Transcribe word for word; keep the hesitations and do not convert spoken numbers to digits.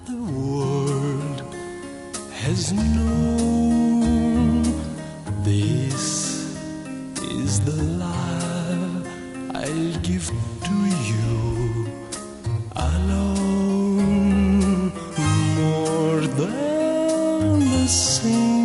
the world has known. This is the life I'll give to you alone, more than a single